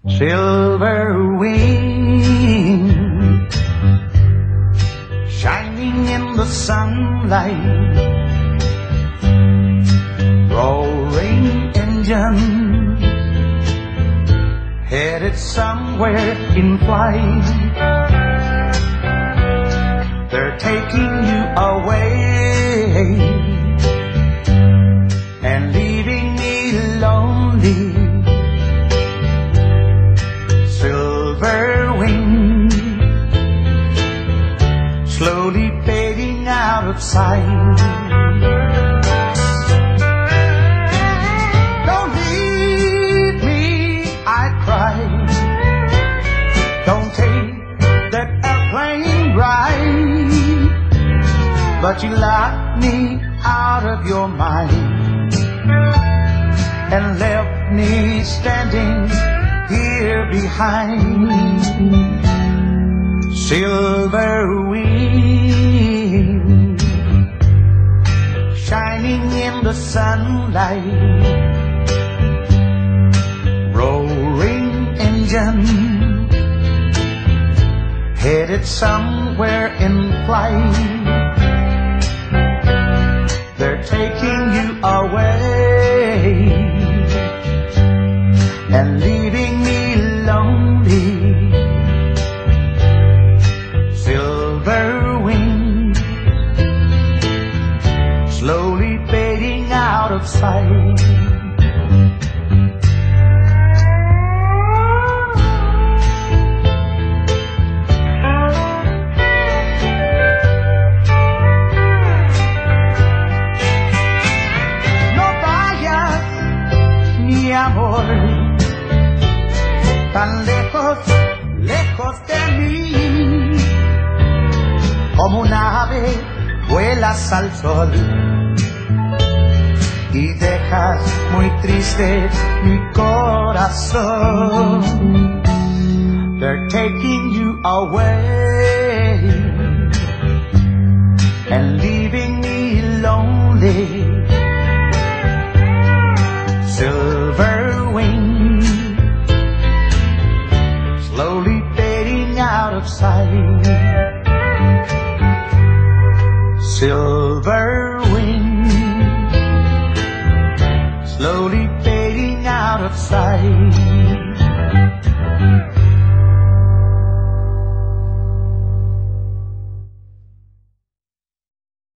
Silver wing, shining in the sunlight, roaring engine, headed somewhere in flight. They're taking you away and leaving me lonely. Silver wing, slowly fading out of sight. Don't leave me, I cry. Don't take that airplane ride. But you locked me out of your mind and left me standing here behind. Silver wing, shining in the sunlight, roaring engine, headed somewhere in flight. They're taking you away and leaving me lonely. Silver wing, slowly fading out of sight. Mi amor, tan lejos, lejos de mí. Como un ave vuelas al sol y dejas muy triste mi corazón. They're taking you away and leaving me lonely.